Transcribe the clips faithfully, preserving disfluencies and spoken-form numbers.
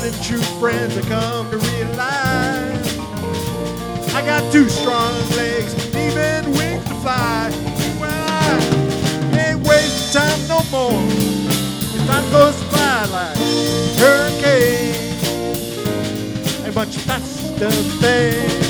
and true friends I come to realize I got two strong legs, even wings to fly. Well, I ain't wasting time no more. If time goes by like hurricane, a bunch of faster things.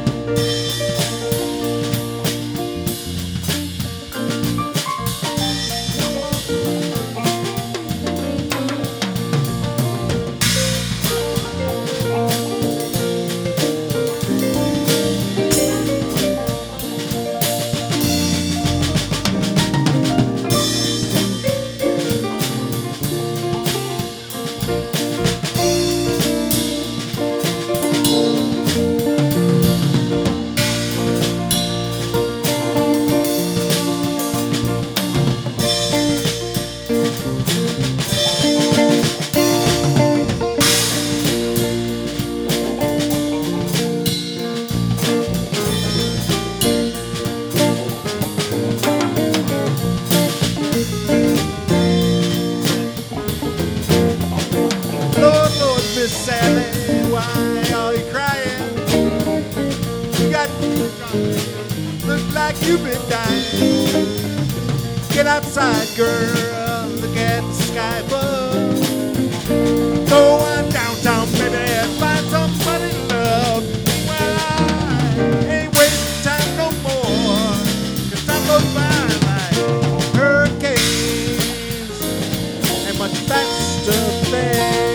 Sally, why are you crying? You got look like you've been dying. Get outside, girl, look at the sky above. Go on downtown, baby, and find somebody to love. Well, I ain't wasting time no more, 'cause time goes by like hurricanes and much faster things.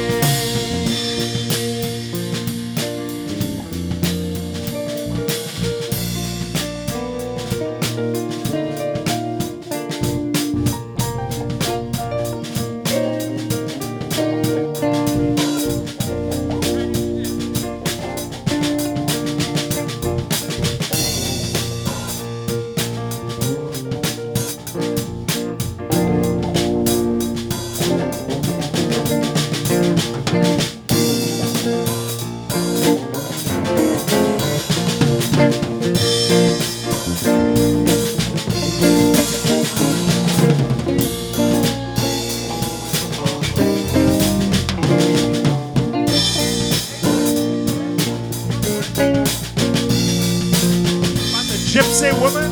Gypsy woman,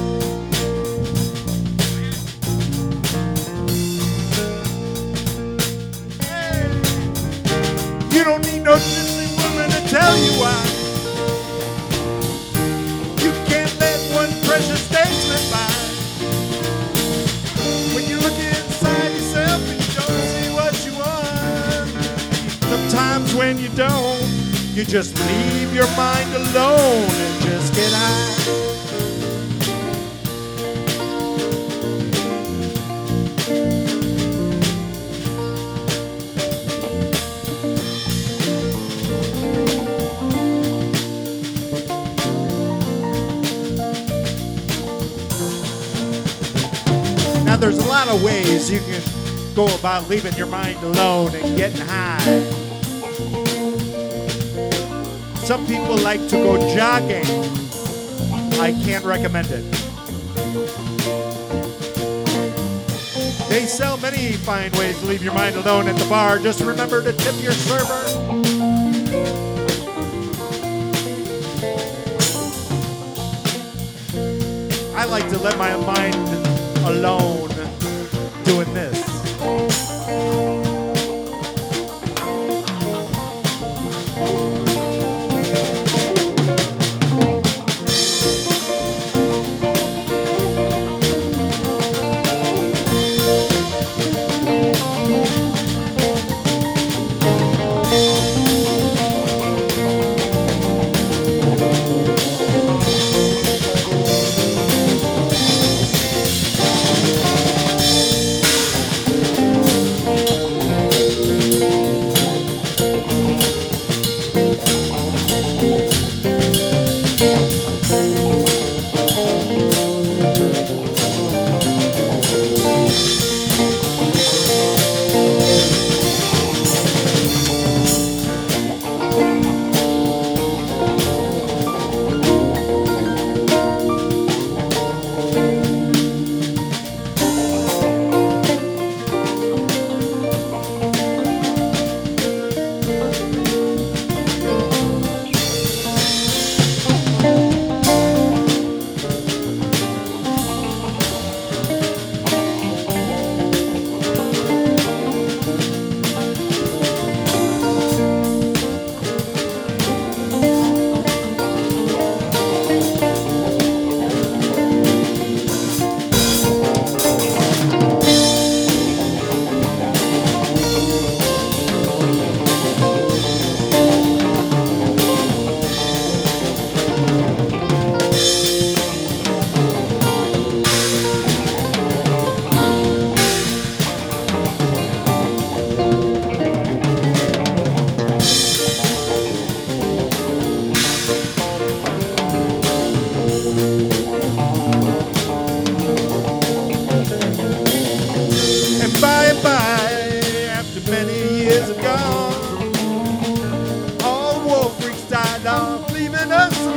hey, you don't need no gypsy woman to tell you why. You can't let one precious day slip by. When you look inside yourself and you don't see what you want. Sometimes when you don't, you just leave your mind alone and just get high. Now there's a lot of ways you can go about leaving your mind alone and getting high. Some people like to go jogging. I can't recommend it. They sell many fine ways to leave your mind alone at the bar. Just remember to tip your server. I like to let my mind alone doing this.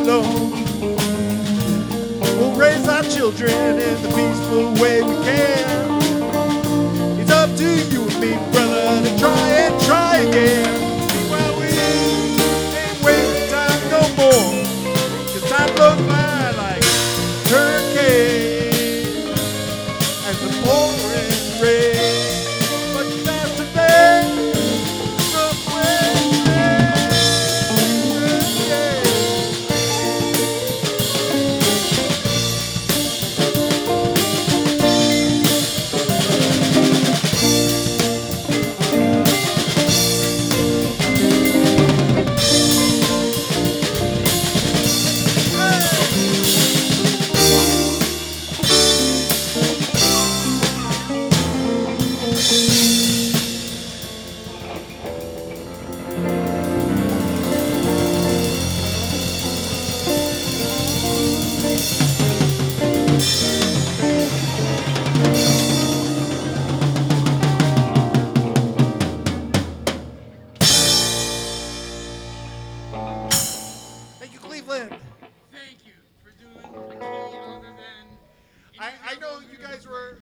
alone. We'll raise our children in the peaceful way we can. It's up to you and me, brother, to try and try again.